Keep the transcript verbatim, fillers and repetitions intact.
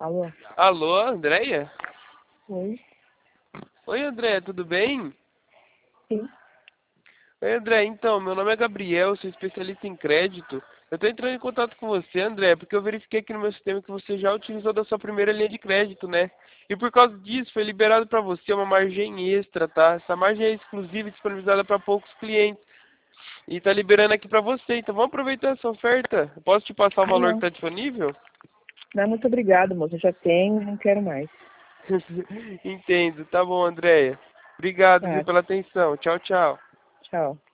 Alô? Alô, Andréia? Oi? Oi, Andréia, tudo bem? Sim. Oi, André, então, meu nome é Gabriel, sou especialista em crédito. Eu estou entrando em contato com você, André, porque eu verifiquei aqui no meu sistema que você já utilizou da sua primeira linha de crédito, né? E por causa disso, foi liberado para você uma margem extra, tá? Essa margem é exclusiva e disponibilizada para poucos clientes. E tá liberando aqui para você, então vamos aproveitar essa oferta. Eu posso te passar o Não, valor que não. está disponível? Não, muito obrigado, moço. Eu já tenho, não quero mais. Entendo, tá bom, Andréia. Obrigado, viu, Tá, pela atenção. Tchau, tchau. tchau.